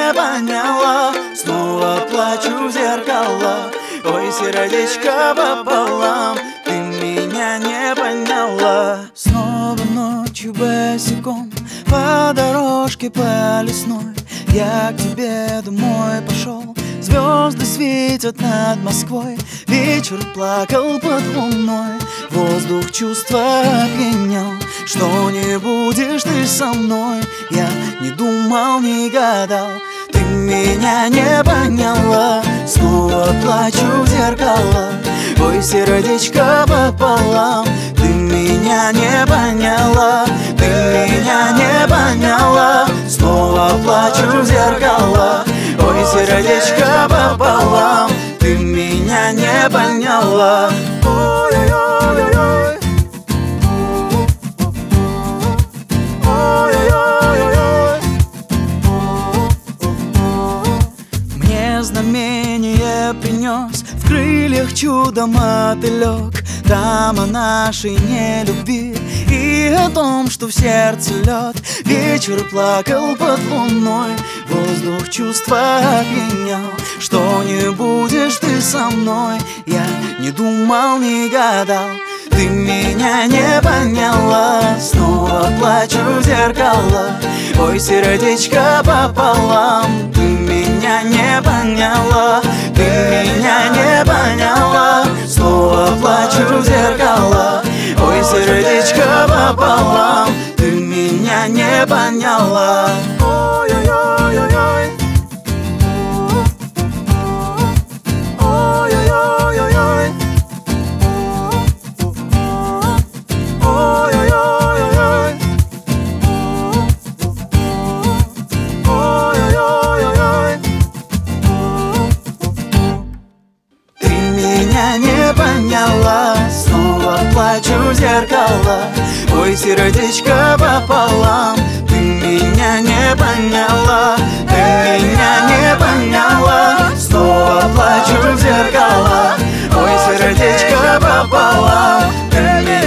не поняла, снова плачу в зеркало. Ой, сердечко пополам, ты меня не поняла. Снова ночью босиком по дорожке по лесной я к тебе домой пошел. Звезды светят над Москвой, вечер плакал под луной. Воздух чувства опьянял, что не будешь ты со мной. Я не думал, не гадал, ты меня не поняла. Снова плачу в зеркало, ой, сердечко пополам, ты меня не поняла, ты меня не поняла. Снова плачу в зеркало, ой, сердечко пополам, ты меня не поняла. Ой-ой-ой-ой-ой. Ой-ой-ой-ой-ой. Мне знамение принес в крыльях чудо-мотылек. Там о нашей нелюбви и о том, что в сердце лед. Вечер плакал под луной, воздух чувства опьянял, что не будешь ты со мной. Я не думал, не гадал, ты меня не поняла. Снова плачу в зеркало, ой, сердечко пополам, ты меня не поняла, ты меня не поняла. Снова плачу в зеркало, ой, сердечко пополам, ты меня не поняла. Ой-ой-ой-ой-ой. Ой-ой-ой-ой-ой. Ой-ой-ой-ой-ой. Ой-ой-ой-ой-ой. Ты меня не поняла, снова плачу в зеркало, ой, сердечко пополам, ты меня не поняла, ты меня не поняла. Снова плачу в зеркало, ой, сердечко пополам, ты меня